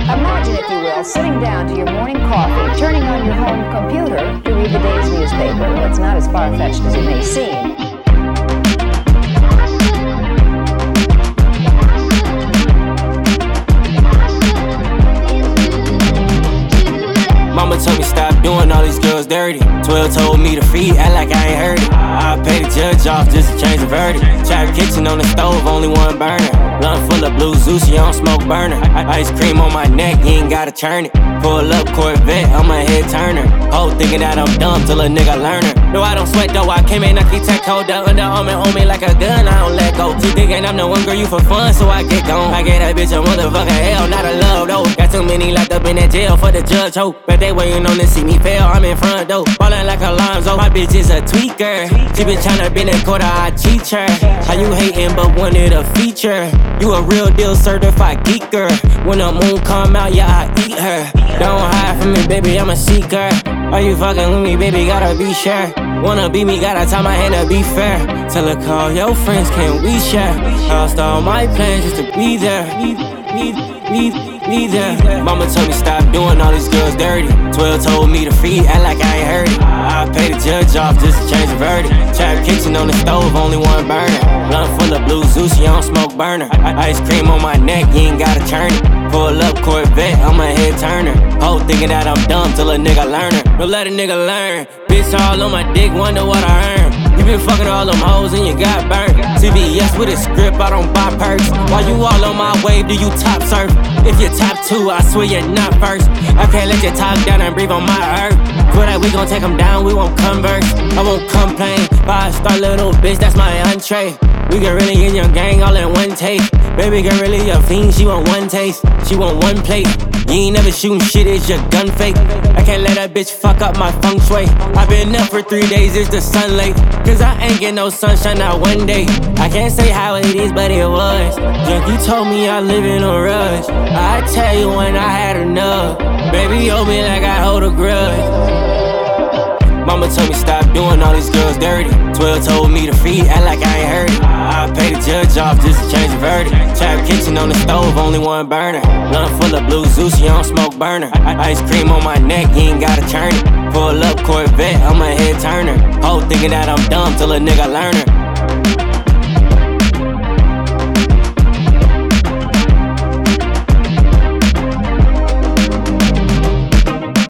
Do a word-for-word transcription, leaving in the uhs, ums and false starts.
Imagine, if you will, sitting down to your morning coffee, turning on your home computer to read the day's newspaper. Well, it's not as far-fetched as it may seem. Mama told me stop doing all these girls dirty. Twelve told me to free, act like I ain't heard it. I pay the judge off just to change the verdict. Trap kitchen on the stove, only one burner. Blunt full of blue Zeus, you don't smoke burner. Ice cream on my neck, you ain't gotta turn it. Pull up Corvette, I'm a head turner. Ho thinking that I'm dumb till a nigga learner. No, I don't sweat though, I came in, I keep tech hold up. Under arm on me like a gun, I don't let go. Too thinking I'm the one girl you for fun, so I get gone. I get that bitch a motherfucking hell, not a love though. Got too many locked up in that jail for the judge, ho. Bet they waiting on to see me fail, I'm in front though. Ballin' like Alonzo, my bitch is a tweaker. She been tryna bend a quarter, I teach her. How you hating but wanted a feature? You a real deal certified geeker. When the moon come out, yeah, I eat her. Don't hide from me, baby, I'm a seeker. Are you fucking with me, baby, gotta be sure. Wanna be me, gotta tie my hand to be fair. Tell her call your friends, can we share? Lost all my plans just to be there. Be, be, be, be there. Mama told me stop doing all these girls dirty. Twelve told me to free, act like I ain't heard it. I pay the judge off just to change the verdict. Trap kitchen on the stove, only one burner. Blunt full of blue Zeus, you don't smoke burner. Ice cream on my neck, you ain't gotta turn it. Pull up Corvette, I'm a head turner. Ho thinking that I'm dumb till a nigga learner. Don't let a nigga learn. Bitch all on my dick, wonder what I earn. You been fucking all them hoes and you got burnt. C V S with a script, I don't buy perks. While you all on my wave, do you top surf? If you're top two, I swear you're not first. I can't let you talk down and breathe on my earth. For that we gon' take them down, we won't converse. I won't complain. Five star little bitch, that's my entree. We get really in your gang all in one take. Baby girl really a fiend, she want one taste. She want one plate. You ain't never shooting shit, it's your gun fake. I can't let that bitch fuck up my feng shui. I been up for three days, it's the sun late. Cause I ain't get no sunshine, not one day. I can't say how it is, but it was. Junkie told me I live in a rush. I tell you when I had enough. Baby, hold me like I hold a grudge. Mama told me stop doing all these girls dirty. Twelve told me to free, act like I ain't heard it. I pay the judge off just to change the verdict. Trap kitchen on the stove, only one burner. Blunt full of blue Zeus, you don't smoke burner. Ice cream on my neck, you ain't gotta turn it. Pull up Corvette, I'm a head turner. Ho thinking that I'm dumb till a nigga learner.